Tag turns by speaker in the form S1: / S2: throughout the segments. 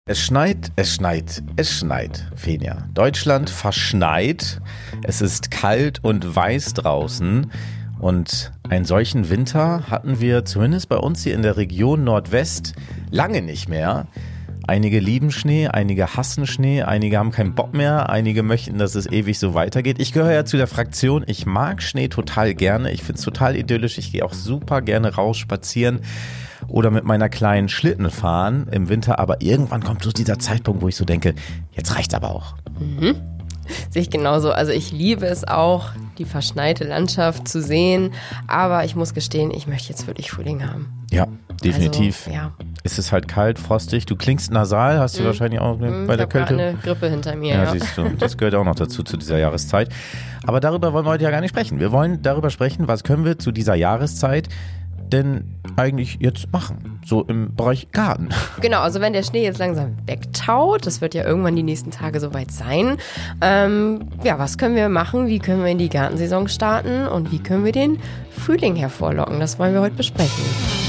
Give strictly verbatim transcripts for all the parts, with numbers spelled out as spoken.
S1: Es schneit, es schneit, es schneit, Fenja. Deutschland verschneit. Es ist kalt und weiß draußen. Und einen solchen Winter hatten wir zumindest bei uns hier in der Region Nordwest lange nicht mehr. Einige lieben Schnee, einige hassen Schnee, einige haben keinen Bock mehr, einige möchten, dass es ewig so weitergeht. Ich gehöre ja zu der Fraktion, ich mag Schnee total gerne. Ich finde es total idyllisch. Ich gehe auch super gerne raus spazieren oder mit meiner kleinen Schlitten fahren im Winter. Aber irgendwann kommt so dieser Zeitpunkt, wo ich so denke, jetzt reicht's aber auch.
S2: Mhm. Sehe ich genauso. Also ich liebe es auch, die verschneite Landschaft zu sehen. Aber ich muss gestehen, ich möchte jetzt wirklich Frühling haben.
S1: Ja, definitiv.
S2: Also, ja.
S1: Es ist halt kalt, frostig. Du klingst nasal, hast du mm. wahrscheinlich auch mm, bei der Kälte.
S2: Ich habe eine Grippe hinter mir.
S1: Ja,
S2: ja,
S1: siehst du. Das gehört auch noch dazu, zu dieser Jahreszeit. Aber darüber wollen wir heute ja gar nicht sprechen. Wir wollen darüber sprechen, was können wir zu dieser Jahreszeit denn eigentlich jetzt machen? So im Bereich Garten.
S2: Genau, also wenn der Schnee jetzt langsam wegtaut, das wird ja irgendwann die nächsten Tage soweit sein. Ähm, ja, was können wir machen? Wie können wir in die Gartensaison starten? Und wie können wir den Frühling hervorlocken? Das wollen wir heute besprechen.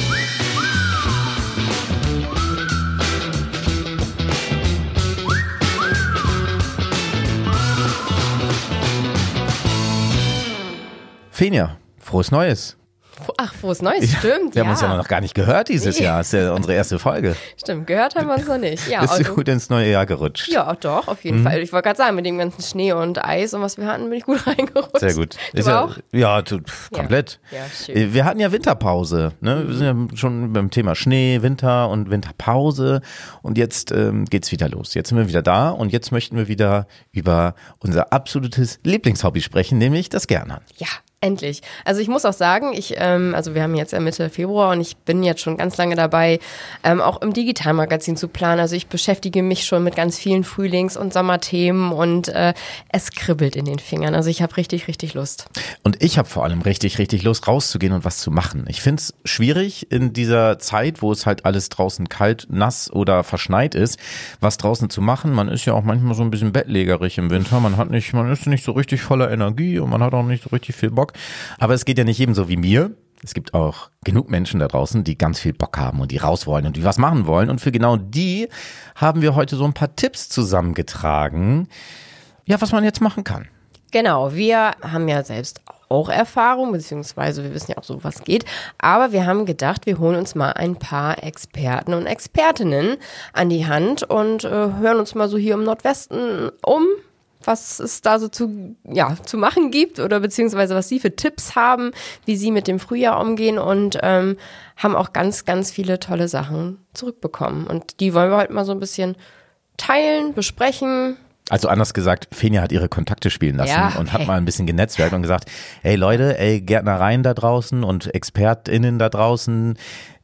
S1: Fenja, frohes Neues.
S2: Ach, frohes Neues, stimmt,
S1: Wir haben
S2: ja.
S1: uns ja noch gar nicht gehört dieses
S2: Nee.
S1: Jahr. Das ist ja unsere erste Folge.
S2: Stimmt, gehört haben wir uns noch nicht. Ja,
S1: Bist
S2: also,
S1: du gut ins neue Jahr gerutscht?
S2: Ja, doch, auf jeden
S1: Mhm.
S2: Fall. Ich wollte gerade sagen, mit dem ganzen Schnee und Eis und was wir hatten, bin ich gut reingerutscht.
S1: Sehr gut.
S2: Du
S1: Ist ja,
S2: auch?
S1: Ja, tu, pf, komplett.
S2: Ja, ja, schön.
S1: Wir hatten ja Winterpause. Ne? Wir sind ja schon beim Thema Schnee, Winter und Winterpause. Und jetzt ähm, geht's wieder los. Jetzt sind wir wieder da und jetzt möchten wir wieder über unser absolutes Lieblingshobby sprechen, nämlich das Gärtnern.
S2: Ja, endlich. Also ich muss auch sagen, ich, ähm, also wir haben jetzt ja Mitte Februar und ich bin jetzt schon ganz lange dabei, ähm, auch im Digitalmagazin zu planen. Also ich beschäftige mich schon mit ganz vielen Frühlings- und Sommerthemen und äh, es kribbelt in den Fingern. Also ich habe richtig, richtig Lust.
S1: Und ich habe vor allem richtig, richtig Lust rauszugehen und was zu machen. Ich finde es schwierig in dieser Zeit, wo es halt alles draußen kalt, nass oder verschneit ist, was draußen zu machen. Man ist ja auch manchmal so ein bisschen bettlägerig im Winter. Man hat nicht, man ist nicht so richtig voller Energie und man hat auch nicht so richtig viel Bock. Aber es geht ja nicht jedem so wie mir. Es gibt auch genug Menschen da draußen, die ganz viel Bock haben und die raus wollen und die was machen wollen. Und für genau die haben wir heute so ein paar Tipps zusammengetragen, ja, was man jetzt machen kann.
S2: Genau, wir haben ja selbst auch Erfahrung, beziehungsweise wir wissen ja auch so, was geht. Aber wir haben gedacht, wir holen uns mal ein paar Experten und Expertinnen an die Hand und äh, hören uns mal so hier im Nordwesten um, was es da so zu, ja, zu machen gibt oder beziehungsweise was sie für Tipps haben, wie sie mit dem Frühjahr umgehen und ähm, haben auch ganz, ganz viele tolle Sachen zurückbekommen. Und die wollen wir heute mal so ein bisschen teilen, besprechen.
S1: Also anders gesagt, Fenja hat ihre Kontakte spielen lassen
S2: Ja,
S1: und hat
S2: hey.
S1: mal ein bisschen genetzwerkt und gesagt, ey Leute, ey Gärtnereien da draußen und ExpertInnen da draußen,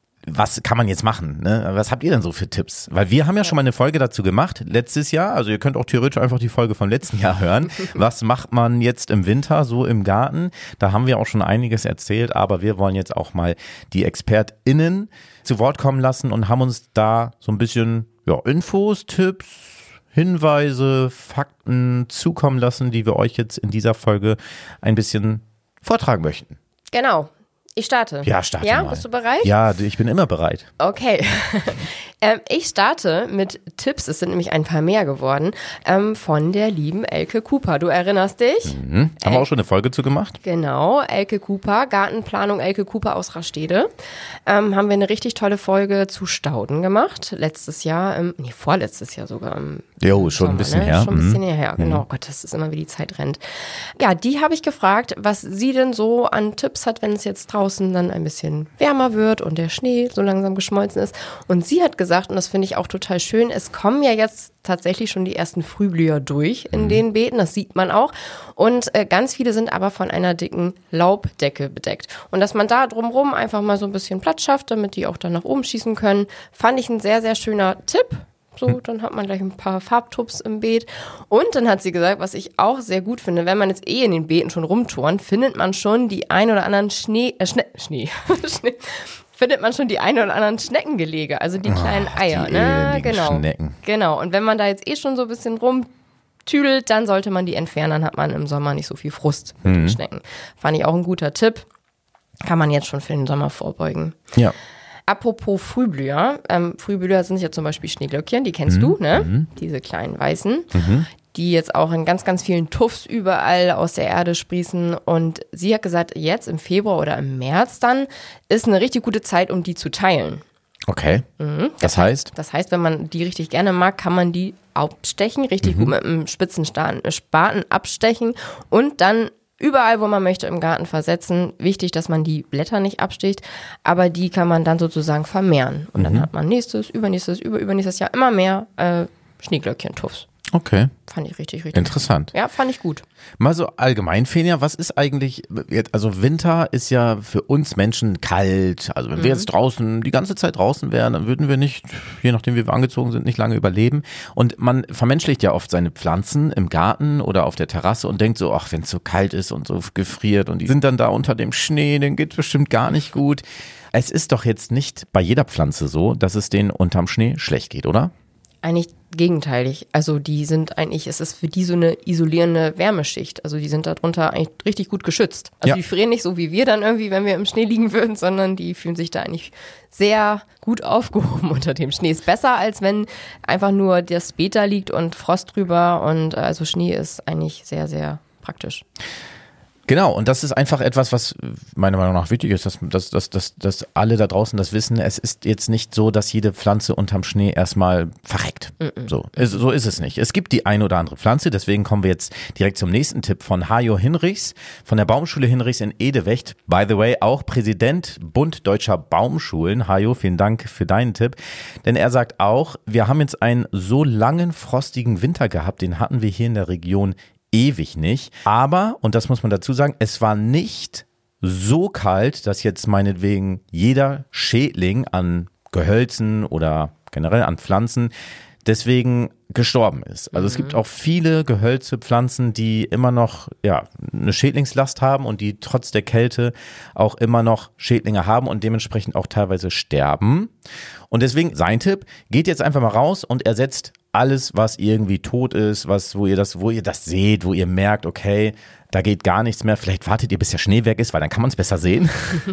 S1: was kann man jetzt machen? Ne? Was habt ihr denn so für Tipps? Weil wir haben ja schon mal eine Folge dazu gemacht, letztes Jahr. Also ihr könnt auch theoretisch einfach die Folge vom letzten Jahr hören. Was macht man jetzt im Winter so im Garten? Da haben wir auch schon einiges erzählt, aber wir wollen jetzt auch mal die ExpertInnen zu Wort kommen lassen und haben uns da so ein bisschen ja, Infos, Tipps, Hinweise, Fakten zukommen lassen, die wir euch jetzt in dieser Folge ein bisschen vortragen möchten.
S2: Genau. Ich starte.
S1: Ja, starte
S2: Ja,
S1: mal.
S2: bist du bereit?
S1: Ja, ich bin immer bereit.
S2: Okay. ähm, ich starte mit Tipps, es sind nämlich ein paar mehr geworden, ähm, von der lieben Elke Cooper. Du erinnerst dich?
S1: Mhm. Haben wir auch schon eine Folge zu gemacht?
S2: Genau, Elke Cooper, Gartenplanung Elke Cooper aus Rastede. Ähm, haben wir eine richtig tolle Folge zu Stauden gemacht. Letztes Jahr, ähm, nee, vorletztes Jahr sogar. Im
S1: Jo, schon
S2: Sommer,
S1: ein bisschen
S2: ne?
S1: her.
S2: Schon ein bisschen
S1: Mhm.
S2: her, genau. Gott, das ist immer, wie die Zeit rennt. Ja, die habe ich gefragt, was sie denn so an Tipps hat, wenn es jetzt draußen dann ein bisschen wärmer wird und der Schnee so langsam geschmolzen ist. Und sie hat gesagt, und das finde ich auch total schön, es kommen ja jetzt tatsächlich schon die ersten Frühblüher durch in mhm. den Beeten, das sieht man auch. Und äh, ganz viele sind aber von einer dicken Laubdecke bedeckt. Und dass man da drumherum einfach mal so ein bisschen Platz schafft, damit die auch dann nach oben schießen können, fand ich ein sehr, sehr schöner Tipp. So, dann hat man gleich ein paar Farbtupps im Beet. Und dann hat sie gesagt, was ich auch sehr gut finde, wenn man jetzt eh in den Beeten schon rumturnt, findet man schon die ein oder anderen Schnee, äh, Schnee, Schnee, Schnee, findet man schon die ein oder anderen Schneckengelege, also die kleinen
S1: Oh,
S2: Eier,
S1: die
S2: ne?
S1: elendigen
S2: Genau.
S1: Schnecken.
S2: Genau. Und wenn man da jetzt eh schon so ein bisschen rumtüdelt, dann sollte man die entfernen, dann hat man im Sommer nicht so viel Frust mit
S1: Mhm.
S2: den Schnecken. Fand ich auch ein guter Tipp. Kann man jetzt schon für den Sommer vorbeugen.
S1: Ja.
S2: Apropos Frühblüher. Ähm, Frühblüher sind ja zum Beispiel Schneeglöckchen, die kennst
S1: mhm.
S2: du, ne?
S1: Mhm.
S2: Diese kleinen weißen,
S1: Mhm.
S2: die jetzt auch in ganz, ganz vielen Tuffs überall aus der Erde sprießen. Und sie hat gesagt, jetzt im Februar oder im März dann ist eine richtig gute Zeit, um die zu teilen.
S1: Okay.
S2: Mhm.
S1: Das heißt?
S2: Das heißt, wenn man die richtig gerne mag, kann man die abstechen, richtig mhm. gut mit einem spitzen Spaten abstechen und dann überall, wo man möchte, im Garten versetzen. Wichtig, dass man die Blätter nicht absticht, aber die kann man dann sozusagen vermehren. Und mhm. dann hat man nächstes, übernächstes, über, übernächstes Jahr immer mehr äh, Schneeglöckchen-Tuffs.
S1: Okay.
S2: Fand ich richtig, richtig
S1: interessant.
S2: Gut. Ja, fand ich gut.
S1: Mal so allgemein, Fenja, was ist eigentlich, also Winter ist ja für uns Menschen kalt. Also wenn mhm. wir jetzt draußen, die ganze Zeit draußen wären, dann würden wir nicht, je nachdem wie wir angezogen sind, nicht lange überleben. Und man vermenschlicht ja oft seine Pflanzen im Garten oder auf der Terrasse und denkt so, ach, wenn es so kalt ist und so gefriert und die sind dann da unter dem Schnee, denen geht bestimmt gar nicht gut. Es ist doch jetzt nicht bei jeder Pflanze so, dass es denen unterm Schnee schlecht geht, oder?
S2: Eigentlich gegenteilig. Also die sind eigentlich, es ist für die so eine isolierende Wärmeschicht. Also die sind darunter eigentlich richtig gut geschützt. Also
S1: ja.
S2: die frieren nicht so wie wir dann irgendwie, wenn wir im Schnee liegen würden, sondern die fühlen sich da eigentlich sehr gut aufgehoben unter dem Schnee. Ist besser, als wenn einfach nur das Beet da liegt und Frost drüber. Und also Schnee ist eigentlich sehr, sehr praktisch.
S1: Genau, und das ist einfach etwas, was meiner Meinung nach wichtig ist, dass, dass, dass, dass, dass alle da draußen das wissen. Es ist jetzt nicht so, dass jede Pflanze unterm Schnee erstmal verreckt. Mm-mm. So, so ist es nicht. Es gibt die ein oder andere Pflanze, deswegen kommen wir jetzt direkt zum nächsten Tipp von Hajo Hinrichs von der Baumschule Hinrichs in Edewecht. By the way, auch Präsident Bund Deutscher Baumschulen. Hajo, vielen Dank für deinen Tipp. Denn er sagt auch, wir haben jetzt einen so langen, frostigen Winter gehabt, den hatten wir hier in der Region ewig nicht. Aber, und das muss man dazu sagen, es war nicht so kalt, dass jetzt meinetwegen jeder Schädling an Gehölzen oder generell an Pflanzen deswegen gestorben ist. Also mhm. es gibt auch viele Gehölze, Pflanzen, die immer noch ja eine Schädlingslast haben und die trotz der Kälte auch immer noch Schädlinge haben und dementsprechend auch teilweise sterben. Und deswegen sein Tipp, geht jetzt einfach mal raus und ersetzt alles, was irgendwie tot ist, was, wo ihr das, wo ihr das seht, wo ihr merkt, okay, da geht gar nichts mehr. Vielleicht wartet ihr, bis der Schnee weg ist, weil dann kann man es besser sehen.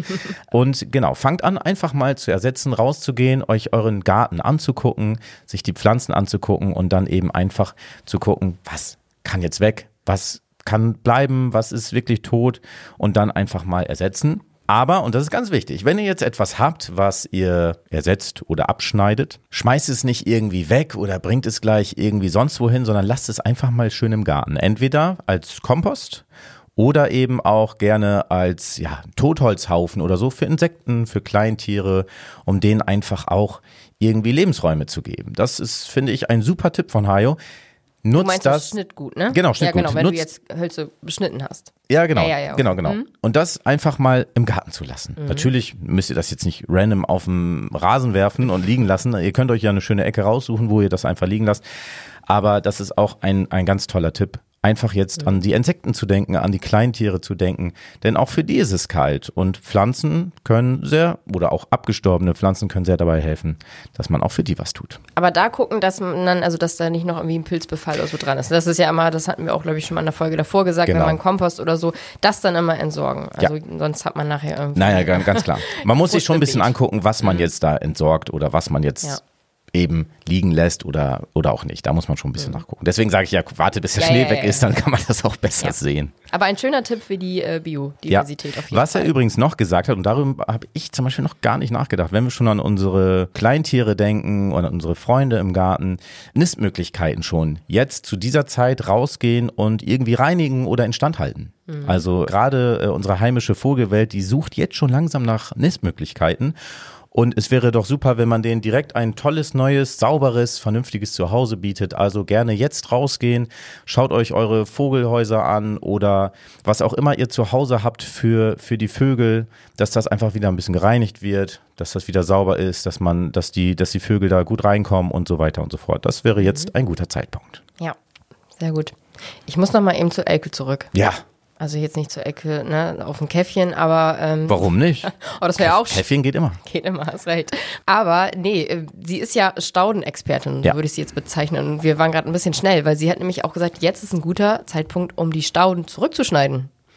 S1: Und genau, fangt an, einfach mal zu ersetzen, rauszugehen, euch euren Garten anzugucken, sich die Pflanzen anzugucken und dann eben einfach zu gucken, was kann jetzt weg, was kann bleiben, was ist wirklich tot und dann einfach mal ersetzen. Aber, und das ist ganz wichtig, wenn ihr jetzt etwas habt, was ihr ersetzt oder abschneidet, schmeißt es nicht irgendwie weg oder bringt es gleich irgendwie sonst wohin, sondern lasst es einfach mal schön im Garten. Entweder als Kompost oder eben auch gerne als ja, Totholzhaufen oder so für Insekten, für Kleintiere, um denen einfach auch irgendwie Lebensräume zu geben. Das ist, finde ich, ein super Tipp von Hajo. Nutzt
S2: du meinst
S1: das,
S2: das Schnittgut, ne?
S1: Genau, Schnittgut.
S2: Ja, genau, wenn
S1: Nutzt,
S2: du jetzt Hölzer beschnitten hast.
S1: Ja, genau,
S2: ja, ja, ja, okay.
S1: genau, genau. Mhm. Und das einfach mal im Garten zu lassen. Mhm. Natürlich müsst ihr das jetzt nicht random auf dem Rasen werfen und liegen lassen. Ihr könnt euch ja eine schöne Ecke raussuchen, wo ihr das einfach liegen lasst. Aber das ist auch ein, ein ganz toller Tipp. Einfach jetzt mhm. an die Insekten zu denken, an die Kleintiere zu denken, denn auch für die ist es kalt und Pflanzen können sehr, oder auch abgestorbene Pflanzen können sehr dabei helfen, dass man auch für die was tut.
S2: Aber da gucken, dass man dann, also dass da nicht noch irgendwie ein Pilzbefall oder so dran ist. Das ist ja immer, das hatten wir auch, glaube ich, schon mal in der Folge davor gesagt, genau. Wenn man Kompost oder so, das dann immer entsorgen. Also ja. Sonst hat man nachher irgendwie...
S1: Naja, ganz klar. Man muss sich schon ein bisschen angucken, was man mhm. jetzt da entsorgt oder was man jetzt... Ja. eben liegen lässt oder, oder auch nicht. Da muss man schon ein bisschen mhm. nachgucken. Deswegen sage ich ja, warte, bis der ja, Schnee ja, weg ja, ist, dann kann man das auch besser ja. sehen.
S2: Aber ein schöner Tipp für die äh, Biodiversität
S1: ja.
S2: auf jeden
S1: Was
S2: Fall.
S1: er übrigens noch gesagt hat, und darüber habe ich zum Beispiel noch gar nicht nachgedacht, wenn wir schon an unsere Kleintiere denken und an unsere Freunde im Garten, Nistmöglichkeiten schon jetzt zu dieser Zeit rausgehen und irgendwie reinigen oder instand halten. Mhm. Also gerade äh, unsere heimische Vogelwelt, die sucht jetzt schon langsam nach Nistmöglichkeiten. Und es wäre doch super, wenn man denen direkt ein tolles, neues, sauberes, vernünftiges Zuhause bietet. Also gerne jetzt rausgehen, schaut euch eure Vogelhäuser an oder was auch immer ihr zu Hause habt für, für die Vögel, dass das einfach wieder ein bisschen gereinigt wird, dass das wieder sauber ist, dass man, dass die, dass die Vögel da gut reinkommen und so weiter und so fort. Das wäre jetzt ein guter Zeitpunkt.
S2: Ja, sehr gut. Ich muss noch mal eben zu Elke zurück.
S1: Ja.
S2: Also jetzt nicht zur Ecke, ne, auf ein Käffchen, aber... Ähm,
S1: Warum nicht?
S2: Oh, das wäre auch...
S1: Käffchen geht immer.
S2: Geht immer, hast recht. Aber nee, sie ist ja Staudenexpertin,
S1: ja.
S2: so würde ich sie jetzt bezeichnen. Und wir waren gerade ein bisschen schnell, weil sie hat nämlich auch gesagt, jetzt ist ein guter Zeitpunkt, um die Stauden zurückzuschneiden.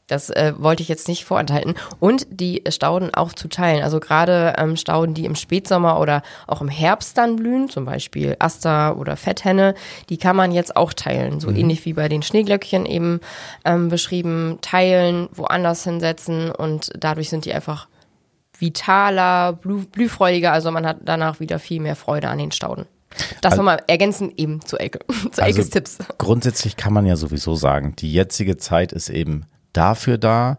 S2: Das äh, wollte ich jetzt nicht vorenthalten. Und die Stauden auch zu teilen. Also gerade ähm, Stauden, die im Spätsommer oder auch im Herbst dann blühen, zum Beispiel Aster oder Fetthenne, die kann man jetzt auch teilen. So mhm. ähnlich wie bei den Schneeglöckchen eben ähm, beschrieben. Teilen, woanders hinsetzen und dadurch sind die einfach vitaler, blüh- blühfreudiger. Also man hat danach wieder viel mehr Freude an den Stauden. Das
S1: also,
S2: nochmal ergänzen eben zu Elke, zu
S1: also
S2: Elkes Tipps.
S1: Grundsätzlich kann man ja sowieso sagen, die jetzige Zeit ist eben dafür da,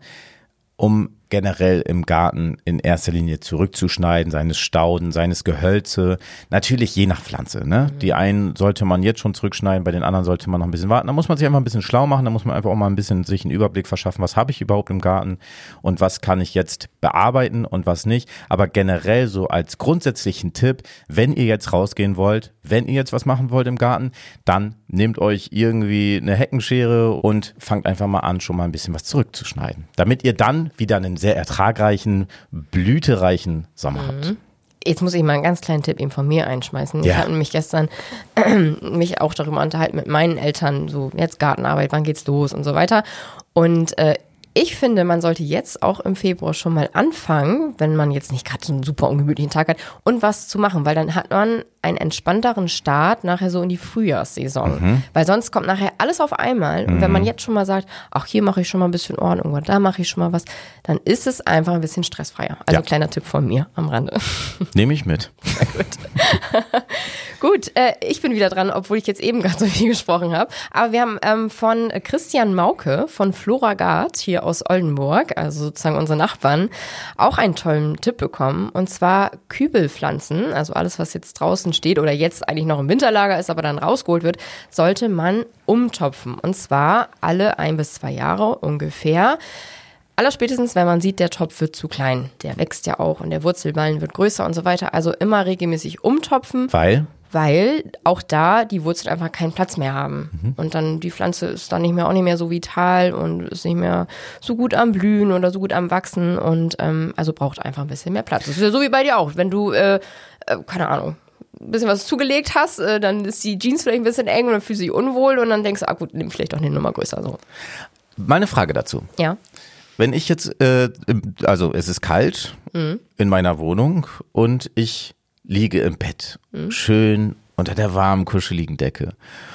S1: um generell im Garten in erster Linie zurückzuschneiden, seines Stauden, seines Gehölze. Natürlich je nach Pflanze. Ne? Mhm. Die einen sollte man jetzt schon zurückschneiden, bei den anderen sollte man noch ein bisschen warten. Da muss man sich einfach ein bisschen schlau machen, da muss man einfach auch mal ein bisschen sich einen Überblick verschaffen, was habe ich überhaupt im Garten und was kann ich jetzt bearbeiten und was nicht. Aber generell so als grundsätzlichen Tipp, wenn ihr jetzt rausgehen wollt, wenn ihr jetzt was machen wollt im Garten, dann nehmt euch irgendwie eine Heckenschere und fangt einfach mal an, schon mal ein bisschen was zurückzuschneiden. Damit ihr dann wieder einen sehr ertragreichen, blütereichen Sommer mhm. habt.
S2: Jetzt muss ich mal einen ganz kleinen Tipp eben von mir einschmeißen. Ja. Ich habe nämlich gestern äh, mich auch darüber unterhalten mit meinen Eltern, so jetzt Gartenarbeit, wann geht's los und so weiter. Und äh, ich finde, man sollte jetzt auch im Februar schon mal anfangen, wenn man jetzt nicht gerade so einen super ungemütlichen Tag hat, und was zu machen, weil dann hat man einen entspannteren Start nachher so in die Frühjahrssaison. Mhm. Weil sonst kommt nachher alles auf einmal. Und mhm. wenn man jetzt schon mal sagt, ach, hier mache ich schon mal ein bisschen Ordnung oder da mache ich schon mal was, dann ist es einfach ein bisschen stressfreier. Also ja. Kleiner Tipp von mir am Rande.
S1: Nehme ich mit.
S2: Sehr gut. Gut, äh, ich bin wieder dran, obwohl ich jetzt eben gerade so viel gesprochen habe. Aber wir haben ähm, von Christian Mauke von Floragard hier aus Oldenburg, also sozusagen unsere Nachbarn, auch einen tollen Tipp bekommen. Und zwar Kübelpflanzen, also alles, was jetzt draußen steht oder jetzt eigentlich noch im Winterlager ist, aber dann rausgeholt wird, sollte man umtopfen. Und zwar alle ein bis zwei Jahre ungefähr. Allerspätestens, wenn man sieht, der Topf wird zu klein. Der wächst ja auch und der Wurzelballen wird größer und so weiter. Also immer regelmäßig umtopfen.
S1: Weil?
S2: Weil auch da die Wurzeln einfach keinen Platz mehr haben. Mhm. Und dann die Pflanze ist dann nicht mehr, auch nicht mehr so vital und ist nicht mehr so gut am Blühen oder so gut am Wachsen und ähm, also braucht einfach ein bisschen mehr Platz. Das ist ja so wie bei dir auch. Wenn du, äh, äh, keine Ahnung, ein bisschen was zugelegt hast, äh, dann ist die Jeans vielleicht ein bisschen eng und dann fühlst du dich unwohl und dann denkst du, ah gut, nimm vielleicht doch eine Nummer größer. So.
S1: Meine Frage dazu.
S2: Ja.
S1: Wenn ich jetzt, äh, also es ist kalt mhm. in meiner Wohnung und ich liege im Bett, mhm. schön unter der warmen, kuscheligen Decke.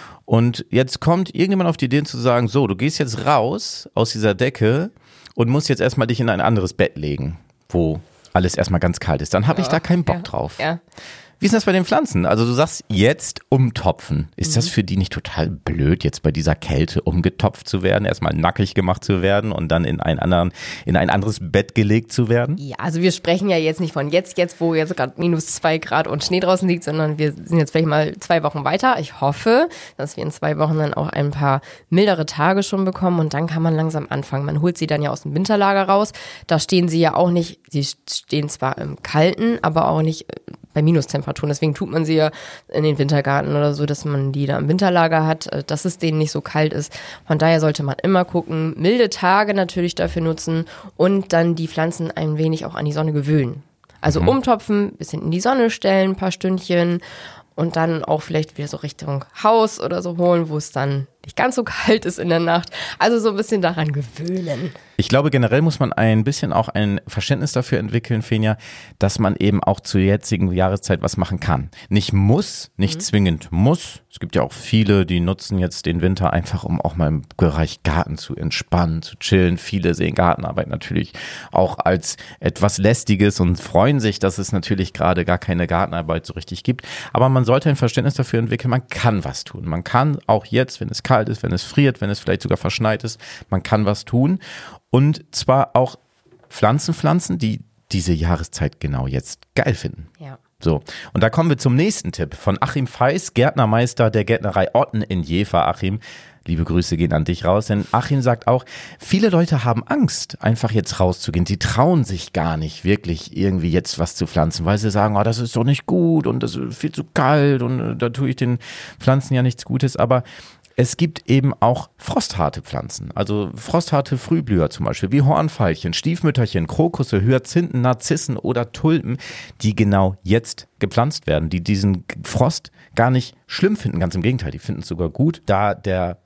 S1: Und jetzt kommt irgendjemand auf die Idee zu sagen, so, du gehst jetzt raus aus dieser Decke und musst jetzt erstmal dich in ein anderes Bett legen, wo alles erstmal ganz kalt ist. Dann habe ja, ich da keinen Bock
S2: ja,
S1: drauf.
S2: Ja.
S1: Wie ist das bei den Pflanzen? Also du sagst jetzt umtopfen. Ist mhm. das für die nicht total blöd, jetzt bei dieser Kälte umgetopft zu werden, erstmal nackig gemacht zu werden und dann in ein, anderen, in ein anderes Bett gelegt zu werden?
S2: Ja, also wir sprechen ja jetzt nicht von jetzt, jetzt, wo jetzt gerade minus zwei Grad und Schnee draußen liegt, sondern wir sind jetzt vielleicht mal zwei Wochen weiter. Ich hoffe, dass wir in zwei Wochen dann auch ein paar mildere Tage schon bekommen und dann kann man langsam anfangen. Man holt sie dann ja aus dem Winterlager raus. Da stehen sie ja auch nicht, sie stehen zwar im Kalten, aber auch nicht bei Minustemperaturen. Deswegen tut man sie ja in den Wintergarten oder so, dass man die da im Winterlager hat, dass es denen nicht so kalt ist. Von daher sollte man immer gucken, milde Tage natürlich dafür nutzen und dann die Pflanzen ein wenig auch an die Sonne gewöhnen. Also mhm. umtopfen, bisschen in die Sonne stellen, ein paar Stündchen und dann auch vielleicht wieder so Richtung Haus oder so holen, wo es dann nicht ganz so kalt ist in der Nacht. Also so ein bisschen daran gewöhnen.
S1: Ich glaube, generell muss man ein bisschen auch ein Verständnis dafür entwickeln, Fenja, dass man eben auch zur jetzigen Jahreszeit was machen kann. Nicht muss, nicht mhm. zwingend muss. Es gibt ja auch viele, die nutzen jetzt den Winter einfach, um auch mal im Bereich Garten zu entspannen, zu chillen. Viele sehen Gartenarbeit natürlich auch als etwas Lästiges und freuen sich, dass es natürlich gerade gar keine Gartenarbeit so richtig gibt. Aber man sollte ein Verständnis dafür entwickeln, man kann was tun. Man kann auch jetzt, wenn es kalt ist, wenn es friert, wenn es vielleicht sogar verschneit ist, man kann was tun. Und zwar auch Pflanzen pflanzen, die diese Jahreszeit genau jetzt geil finden.
S2: Ja.
S1: So, und da kommen wir zum nächsten Tipp von Achim Feiß, Gärtnermeister der Gärtnerei Otten in Jever. Achim, liebe Grüße gehen an dich raus, denn Achim sagt auch, viele Leute haben Angst, einfach jetzt rauszugehen. Sie trauen sich gar nicht wirklich irgendwie jetzt was zu pflanzen, weil sie sagen, oh, das ist doch nicht gut und das ist viel zu kalt und da tue ich den Pflanzen ja nichts Gutes, aber es gibt eben auch frostharte Pflanzen, also frostharte Frühblüher zum Beispiel, wie Hornveilchen, Stiefmütterchen, Krokusse, Hyazinthen, Narzissen oder Tulpen, die genau jetzt gepflanzt werden, die diesen Frost gar nicht schlimm finden, ganz im Gegenteil, die finden es sogar gut, da der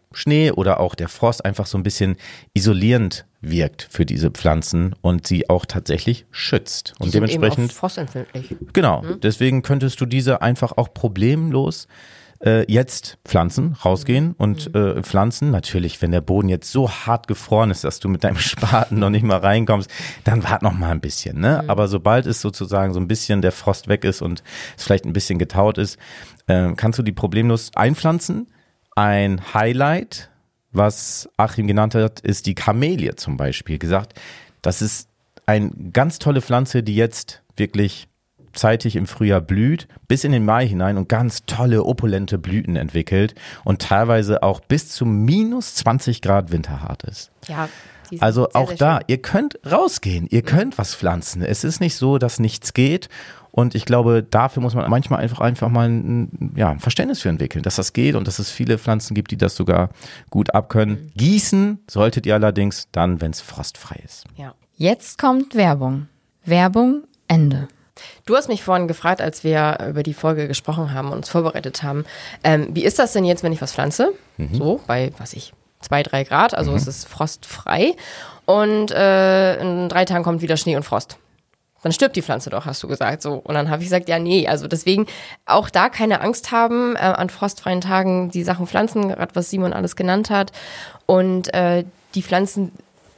S1: Schnee oder auch der Frost einfach so ein bisschen isolierend wirkt für diese Pflanzen und sie auch tatsächlich schützt. Und
S2: die sind
S1: dementsprechend
S2: eben auch frostempfindlich.
S1: Genau,
S2: Mhm.
S1: deswegen könntest du diese einfach auch problemlos äh, jetzt pflanzen, rausgehen und äh, pflanzen. Natürlich, wenn der Boden jetzt so hart gefroren ist, dass du mit deinem Spaten noch nicht mal reinkommst, dann wart noch mal ein bisschen. Ne? Mhm. Aber sobald es sozusagen so ein bisschen der Frost weg ist und es vielleicht ein bisschen getaut ist, äh, kannst du die problemlos einpflanzen. Ein Highlight, was Achim genannt hat, ist die Kamelie zum Beispiel. Gesagt, das ist eine ganz tolle Pflanze, die jetzt wirklich zeitig im Frühjahr blüht, bis in den Mai hinein und ganz tolle, opulente Blüten entwickelt und teilweise auch bis zu minus zwanzig Grad winterhart ist.
S2: Ja,
S1: also
S2: sehr,
S1: auch
S2: sehr
S1: da,
S2: schön.
S1: ihr könnt rausgehen, ihr könnt was pflanzen. Es ist nicht so, dass nichts geht. Und ich glaube, dafür muss man manchmal einfach, einfach mal ein, ja, ein Verständnis für entwickeln, dass das geht und dass es viele Pflanzen gibt, die das sogar gut abkönnen. Gießen solltet ihr allerdings dann, wenn es frostfrei ist.
S2: Ja.
S3: Jetzt kommt Werbung. Werbung, Ende.
S2: Du hast mich vorhin gefragt, als wir über die Folge gesprochen haben und uns vorbereitet haben, ähm, wie ist das denn jetzt, wenn ich was pflanze? Mhm. So, bei, was ich, zwei, drei Grad, also mhm. es ist frostfrei und äh, in drei Tagen kommt wieder Schnee und Frost. Dann stirbt die Pflanze doch, hast du gesagt. So. Und dann habe ich gesagt, ja, nee, also deswegen auch da keine Angst haben, äh, an frostfreien Tagen die Sachen pflanzen, gerade was Simon alles genannt hat. Und äh, die Pflanzen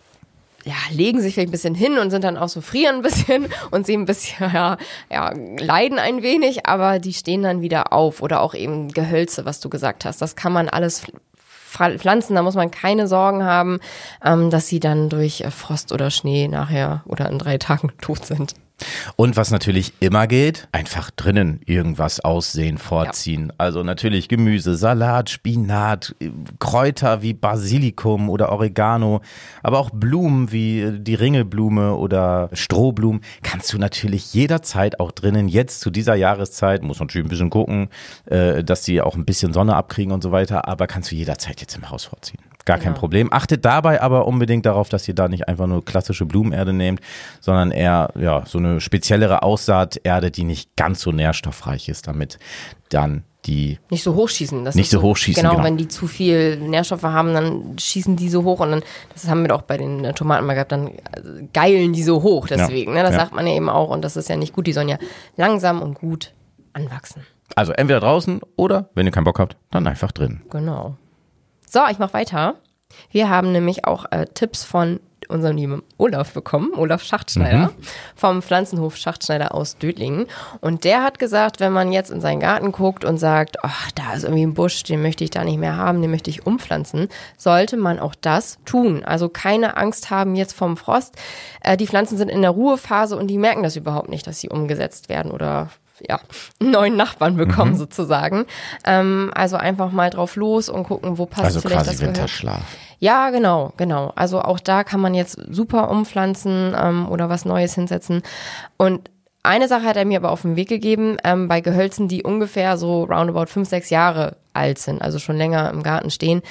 S2: ja, legen sich vielleicht ein bisschen hin und sind dann auch so, frieren ein bisschen und sehen ein bisschen, ja, ja, leiden ein wenig, aber die stehen dann wieder auf. Oder auch eben Gehölze, was du gesagt hast. Das kann man alles pflanzen, da muss man keine Sorgen haben, ähm, dass sie dann durch Frost oder Schnee nachher oder in drei Tagen tot sind.
S1: Und was natürlich immer geht, einfach drinnen irgendwas aussehen, vorziehen. Ja. Also natürlich Gemüse, Salat, Spinat, Kräuter wie Basilikum oder Oregano, aber auch Blumen wie die Ringelblume oder Strohblumen kannst du natürlich jederzeit auch drinnen, jetzt zu dieser Jahreszeit, muss natürlich ein bisschen gucken, äh, dass die auch ein bisschen Sonne abkriegen und so weiter, aber kannst du jederzeit jetzt im Haus vorziehen. Gar kein
S2: genau.
S1: Problem. Achtet dabei aber unbedingt darauf, dass ihr da nicht einfach nur klassische Blumenerde nehmt, sondern eher ja so eine speziellere Aussaaterde, die nicht ganz so nährstoffreich ist, damit dann die
S2: nicht so hochschießen. Das
S1: nicht so hochschießen,
S2: genau,
S1: genau.
S2: Wenn die zu viel Nährstoffe haben, dann schießen die so hoch und dann, das haben wir doch bei den Tomaten mal gehabt, dann geilen die so hoch deswegen. Ja. Ne? Das
S1: ja.
S2: sagt man ja eben auch und das ist ja nicht gut. Die sollen ja langsam und gut anwachsen.
S1: Also entweder draußen oder, wenn ihr keinen Bock habt, dann einfach drin.
S2: Genau. So, ich mache weiter. Wir haben nämlich auch äh, Tipps von unserem lieben Olaf bekommen, Olaf Schachtschneider, mhm. vom Pflanzenhof Schachtschneider aus Dötlingen. Und der hat gesagt, wenn man jetzt in seinen Garten guckt und sagt, ach, da ist irgendwie ein Busch, den möchte ich da nicht mehr haben, den möchte ich umpflanzen, sollte man auch das tun. Also keine Angst haben jetzt vom Frost. Äh, die Pflanzen sind in der Ruhephase und die merken das überhaupt nicht, dass sie umgesetzt werden oder ja, einen neuen Nachbarn bekommen mhm. sozusagen. Ähm, also einfach mal drauf los und gucken, wo passt
S1: also
S2: vielleicht
S1: quasi
S2: das Gehölz.
S1: Winterschlaf.
S2: Ja, genau, genau. Also auch da kann man jetzt super umpflanzen ähm, oder was Neues hinsetzen. Und eine Sache hat er mir aber auf den Weg gegeben, ähm, bei Gehölzen, die ungefähr so roundabout fünf, sechs Jahre alt sind, also schon länger im Garten stehen,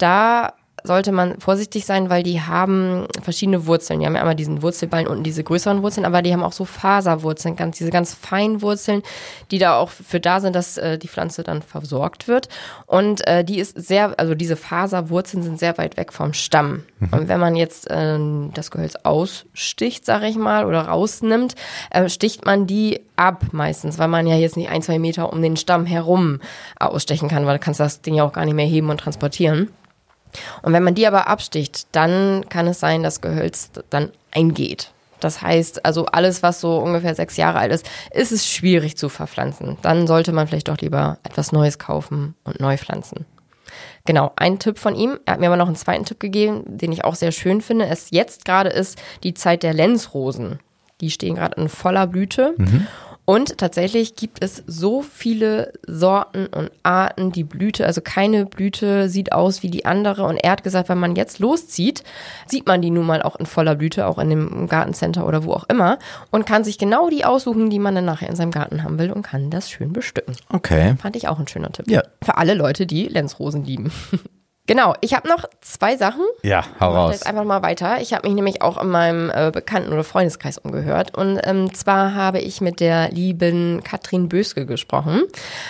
S2: da sollte man vorsichtig sein, weil die haben verschiedene Wurzeln. Die haben ja einmal diesen Wurzelballen und diese größeren Wurzeln, aber die haben auch so Faserwurzeln, ganz, diese ganz feinen Wurzeln, die da auch für da sind, dass äh, die Pflanze dann versorgt wird. Und äh, die ist sehr, also diese Faserwurzeln sind sehr weit weg vom Stamm. Mhm. Und wenn man jetzt äh, das Gehölz aussticht, sag ich mal, oder rausnimmt, äh, sticht man die ab meistens, weil man ja jetzt nicht ein, zwei Meter um den Stamm herum ausstechen kann, weil du kannst das Ding ja auch gar nicht mehr heben und transportieren. Und wenn man die aber absticht, dann kann es sein, dass Gehölz dann eingeht. Das heißt, also alles, was so ungefähr sechs Jahre alt ist, ist es schwierig zu verpflanzen. Dann sollte man vielleicht doch lieber etwas Neues kaufen und neu pflanzen. Genau, ein Tipp von ihm. Er hat mir aber noch einen zweiten Tipp gegeben, den ich auch sehr schön finde. Es jetzt gerade ist die Zeit der Lenzrosen. Die stehen gerade in voller Blüte. Mhm. Und tatsächlich gibt es so viele Sorten und Arten, die Blüte, also keine Blüte sieht aus wie die andere. Und er hat gesagt, wenn man jetzt loszieht, sieht man die nun mal auch in voller Blüte, auch in dem Gartencenter oder wo auch immer. Und kann sich genau die aussuchen, die man dann nachher in seinem Garten haben will und kann das schön bestücken.
S1: Okay.
S2: Fand ich auch ein schöner Tipp.
S1: Ja.
S2: Für alle Leute, die Lenzrosen lieben. Genau, ich habe noch zwei Sachen.
S1: Ja, hau
S2: Ich mache
S1: raus.
S2: jetzt einfach mal weiter. Ich habe mich nämlich auch in meinem äh, Bekannten- oder Freundeskreis umgehört. Und ähm, zwar habe ich mit der lieben Katrin Böske gesprochen.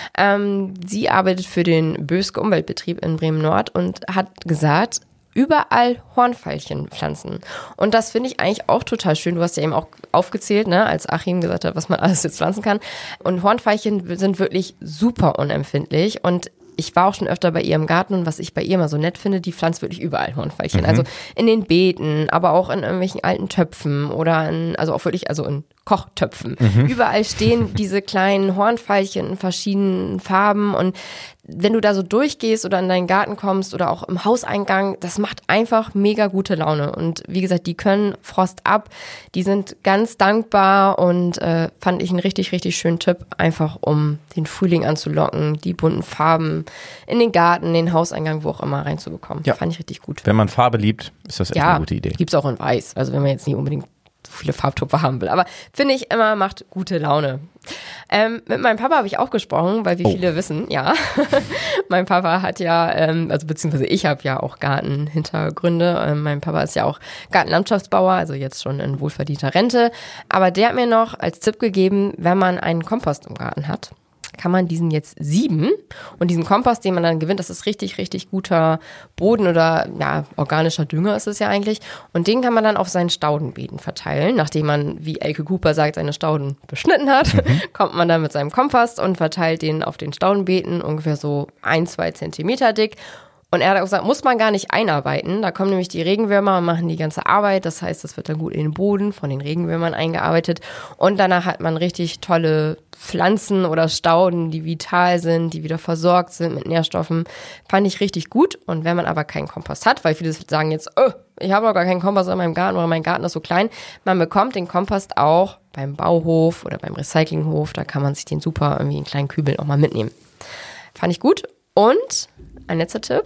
S2: Ähm, sie arbeitet für den Böske Umweltbetrieb in Bremen-Nord und hat gesagt, überall Hornfeilchen pflanzen. Und das finde ich eigentlich auch total schön. Du hast ja eben auch aufgezählt, ne, als Achim gesagt hat, was man alles jetzt pflanzen kann. Und Hornfeilchen sind wirklich super unempfindlich. Und ich war auch schon öfter bei ihr im Garten und was ich bei ihr immer so nett finde, die pflanzt wirklich überall Hornfeilchen. Mhm. Also in den Beeten, aber auch in irgendwelchen alten Töpfen oder in, also auch wirklich, also in Kochtöpfen. Mhm. Überall stehen diese kleinen Hornfeilchen in verschiedenen Farben und wenn du da so durchgehst oder in deinen Garten kommst oder auch im Hauseingang, das macht einfach mega gute Laune. Und wie gesagt, die können Frost ab, die sind ganz dankbar und äh, fand ich einen richtig, richtig schönen Tipp, einfach um den Frühling anzulocken, die bunten Farben in den Garten, den Hauseingang, wo auch immer reinzubekommen.
S1: Ja.
S2: Fand ich richtig gut.
S1: Wenn man Farbe liebt, ist das echt
S2: ja,
S1: eine gute Idee.
S2: Gibt's auch in Weiß, also wenn man jetzt nicht unbedingt so viele Farbtupfer haben will. Aber finde ich immer, macht gute Laune. Ähm, mit meinem Papa habe ich auch gesprochen, weil wie
S1: Oh.
S2: viele wissen, ja, mein Papa hat ja, ähm, also beziehungsweise ich habe ja auch Gartenhintergründe. Ähm, mein Papa ist ja auch Gartenlandschaftsbauer, also jetzt schon in wohlverdienter Rente. Aber der hat mir noch als Tipp gegeben, wenn man einen Kompost im Garten hat, kann man diesen jetzt sieben und diesen Kompost, den man dann gewinnt, das ist richtig, richtig guter Boden oder ja, organischer Dünger ist es ja eigentlich und den kann man dann auf seinen Staudenbeeten verteilen, nachdem man, wie Elke Cooper sagt, seine Stauden beschnitten hat, mhm. kommt man dann mit seinem Kompost und verteilt den auf den Staudenbeeten ungefähr so ein, zwei Zentimeter dick. Und er hat auch gesagt, muss man gar nicht einarbeiten. Da kommen nämlich die Regenwürmer und machen die ganze Arbeit. Das heißt, das wird dann gut in den Boden von den Regenwürmern eingearbeitet. Und danach hat man richtig tolle Pflanzen oder Stauden, die vital sind, die wieder versorgt sind mit Nährstoffen. Fand ich richtig gut. Und wenn man aber keinen Kompost hat, weil viele sagen jetzt, oh, ich habe doch gar keinen Kompost in meinem Garten oder mein Garten ist so klein. Man bekommt den Kompost auch beim Bauhof oder beim Recyclinghof. Da kann man sich den super irgendwie in kleinen Kübeln auch mal mitnehmen. Fand ich gut. Und ein letzter Tipp,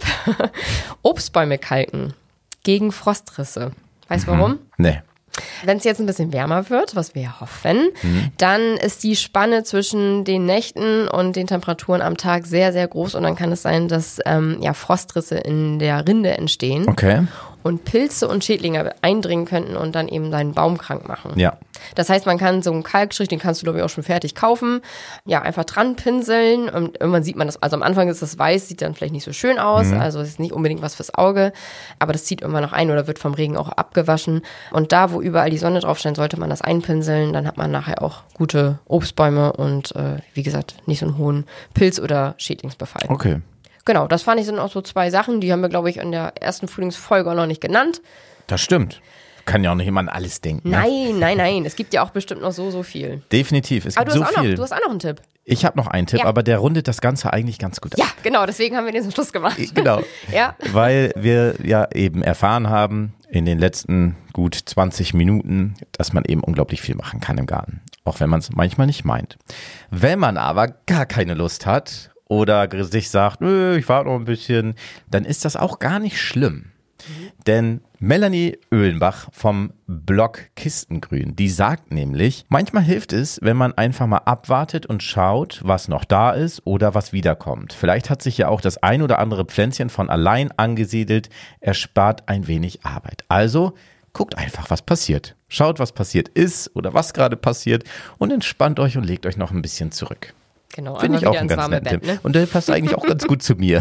S2: Obstbäume kalken gegen Frostrisse. Weißt du warum?
S1: Nee.
S2: Wenn es jetzt ein bisschen wärmer wird, was wir hoffen, mhm. dann ist die Spanne zwischen den Nächten und den Temperaturen am Tag sehr, sehr groß und dann kann es sein, dass ähm, ja, Frostrisse in der Rinde entstehen.
S1: Okay.
S2: Und Pilze und Schädlinge eindringen könnten und dann eben deinen Baum krank machen.
S1: Ja.
S2: Das heißt, man kann so einen Kalkstrich, den kannst du glaube ich auch schon fertig kaufen, ja, einfach dran pinseln und irgendwann sieht man das, also am Anfang ist das weiß, sieht dann vielleicht nicht so schön aus, mhm. also es ist nicht unbedingt was fürs Auge, aber das zieht irgendwann noch ein oder wird vom Regen auch abgewaschen und da, wo überall die Sonne drauf scheint, sollte man das einpinseln, dann hat man nachher auch gute Obstbäume und äh, wie gesagt, nicht so einen hohen Pilz- oder Schädlingsbefall.
S1: Okay.
S2: Genau, das fand ich sind auch so zwei Sachen, die haben wir, glaube ich, in der ersten Frühlingsfolge auch noch nicht genannt.
S1: Das stimmt. Kann ja auch nicht immer an alles denken. Ne?
S2: Nein, nein, nein. Es gibt ja auch bestimmt noch so, so viel.
S1: Definitiv. Es
S2: aber
S1: gibt
S2: du
S1: so
S2: hast auch
S1: viel.
S2: Noch, du hast auch noch einen Tipp.
S1: Ich habe noch einen Tipp,
S2: Ja.
S1: aber der rundet das Ganze eigentlich ganz gut ab.
S2: Ja, genau. Deswegen haben wir den zum Schluss gemacht.
S1: Genau.
S2: Ja.
S1: Weil wir ja eben erfahren haben in den letzten gut zwanzig Minuten, dass man eben unglaublich viel machen kann im Garten. Auch wenn man es manchmal nicht meint. Wenn man aber gar keine Lust hat oder sich sagt, nö, ich warte noch ein bisschen, dann ist das auch gar nicht schlimm. Mhm. Denn Melanie Oehlenbach vom Blog Kistengrün, die sagt nämlich, manchmal hilft es, wenn man einfach mal abwartet und schaut, was noch da ist oder was wiederkommt. Vielleicht hat sich ja auch das ein oder andere Pflänzchen von allein angesiedelt, erspart ein wenig Arbeit. Also guckt einfach, was passiert. Schaut, was passiert ist oder was gerade passiert und entspannt euch und legt euch noch ein bisschen zurück.
S2: Genau,
S1: finde ich auch einen ganz netten Tipp. Ne? Und der passt eigentlich auch ganz gut zu mir.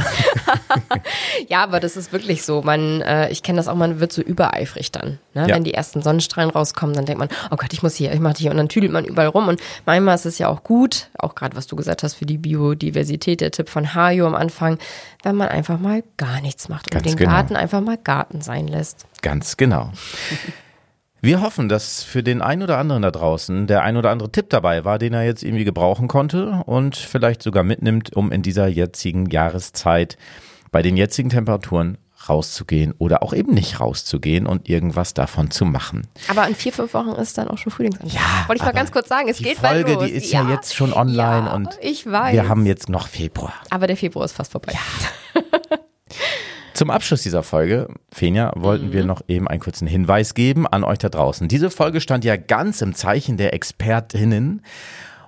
S2: Ja, aber das ist wirklich so. Man, äh, ich kenne das auch, man wird so übereifrig dann. Ne?
S1: Ja.
S2: Wenn die ersten Sonnenstrahlen rauskommen, dann denkt man, oh Gott, ich muss hier, ich mache hier. Und dann tüdelt man überall rum. Und manchmal ist es ja auch gut, auch gerade was du gesagt hast für die Biodiversität, der Tipp von Hajo am Anfang, wenn man einfach mal gar nichts macht und
S1: Ganz
S2: den
S1: genau.
S2: Garten einfach mal Garten sein lässt.
S1: Ganz genau. Wir hoffen, dass für den einen oder anderen da draußen der ein oder andere Tipp dabei war, den er jetzt irgendwie gebrauchen konnte und vielleicht sogar mitnimmt, um in dieser jetzigen Jahreszeit bei den jetzigen Temperaturen rauszugehen oder auch eben nicht rauszugehen und irgendwas davon zu machen.
S2: Aber in vier, fünf Wochen ist dann auch schon Frühlingsanfang.
S1: Ja,
S2: wollte ich mal ganz kurz sagen, es
S1: die
S2: geht
S1: Folge,
S2: bald los.
S1: Die ist ja, ja jetzt schon online
S2: ja,
S1: und
S2: ich weiß.
S1: wir haben jetzt noch Februar.
S2: Aber der Februar ist fast vorbei. Ja.
S1: Zum Abschluss dieser Folge, Fenja, wollten mhm. wir noch eben einen kurzen Hinweis geben an euch da draußen. Diese Folge stand ja ganz im Zeichen der Expertinnen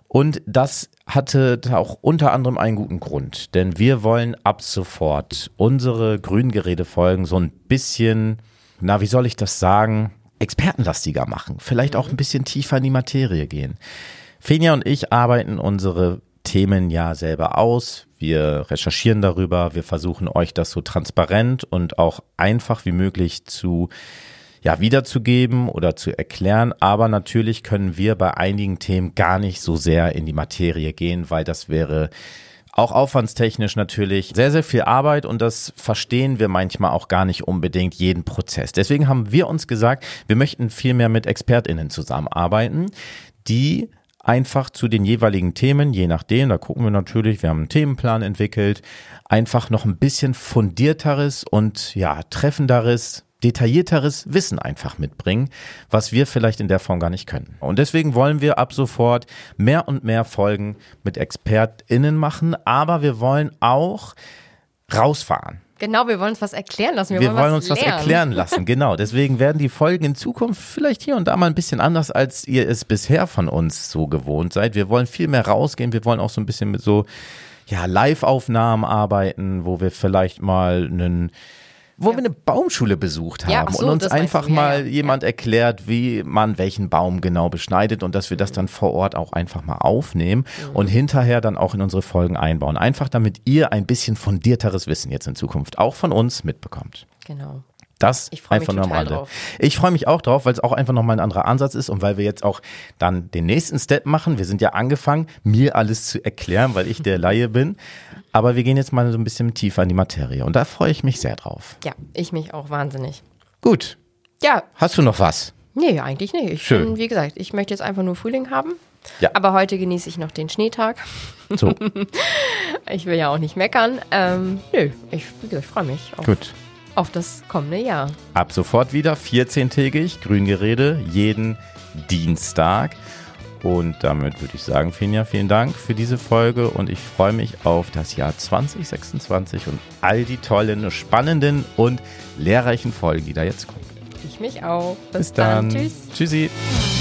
S1: Und das hatte auch unter anderem einen guten Grund, denn wir wollen ab sofort unsere Grüngerede-Folgen so ein bisschen, na, wie soll ich das sagen, expertenlastiger machen, vielleicht auch ein bisschen tiefer in die Materie gehen. Fenja und ich arbeiten unsere Themen ja selber aus, wir recherchieren darüber, wir versuchen euch das so transparent und auch einfach wie möglich zu ja, wiederzugeben oder zu erklären, aber natürlich können wir bei einigen Themen gar nicht so sehr in die Materie gehen, weil das wäre auch aufwandstechnisch natürlich sehr, sehr viel Arbeit und das verstehen wir manchmal auch gar nicht unbedingt jeden Prozess. Deswegen haben wir uns gesagt, wir möchten viel mehr mit ExpertInnen zusammenarbeiten, die einfach zu den jeweiligen Themen, je nachdem, da gucken wir natürlich, wir haben einen Themenplan entwickelt, einfach noch ein bisschen fundierteres und ja, treffenderes, detaillierteres Wissen einfach mitbringen, was wir vielleicht in der Form gar nicht können. Und deswegen wollen wir ab sofort mehr und mehr Folgen mit ExpertInnen machen, aber wir wollen auch rausfahren.
S2: Genau, wir wollen uns was erklären lassen. Wir,
S1: wir
S2: wollen,
S1: wollen
S2: was
S1: uns
S2: lernen.
S1: was erklären lassen, genau. Deswegen werden die Folgen in Zukunft vielleicht hier und da mal ein bisschen anders, als ihr es bisher von uns so gewohnt seid. Wir wollen viel mehr rausgehen. Wir wollen auch so ein bisschen mit so ja, Live-Aufnahmen arbeiten, wo wir vielleicht mal einen Wo ja. wir eine Baumschule besucht haben
S2: ja, ach so,
S1: und uns einfach
S2: du, ja,
S1: mal
S2: ja.
S1: jemand ja. erklärt, wie man welchen Baum genau beschneidet und dass wir das dann vor Ort auch einfach mal aufnehmen mhm. und hinterher dann auch in unsere Folgen einbauen. Einfach damit ihr ein bisschen fundierteres Wissen jetzt in Zukunft auch von uns mitbekommt.
S2: Genau.
S1: Das
S2: ich freue mich
S1: einfach
S2: total
S1: nochmal.
S2: drauf.
S1: Ich freue mich auch drauf, weil es auch einfach nochmal ein anderer Ansatz ist und weil wir jetzt auch dann den nächsten Step machen. Wir sind ja angefangen, mir alles zu erklären, weil ich der Laie bin. Aber wir gehen jetzt mal so ein bisschen tiefer in die Materie und da freue ich mich sehr drauf.
S2: Ja, ich mich auch wahnsinnig.
S1: Gut.
S2: Ja.
S1: Hast du noch was?
S2: Nee, eigentlich nicht. Ich
S1: Schön.
S2: Bin, wie gesagt, ich möchte jetzt einfach nur Frühling haben.
S1: Ja.
S2: Aber heute genieße ich noch den Schneetag.
S1: So.
S2: Ich will ja auch nicht meckern. Ähm, nö, ich, wie gesagt, ich freue mich auf,
S1: Gut.
S2: auf das kommende Jahr.
S1: Ab sofort wieder vierzehntägig Grüngerede jeden Dienstag. Und damit würde ich sagen, Fenja, vielen Dank für diese Folge und ich freue mich auf das Jahr zwanzig sechsundzwanzig und all die tollen, spannenden und lehrreichen Folgen, die da jetzt kommen.
S2: Ich mich auch.
S1: Bis, Bis dann.
S2: dann. Tschüss.
S1: Tschüssi.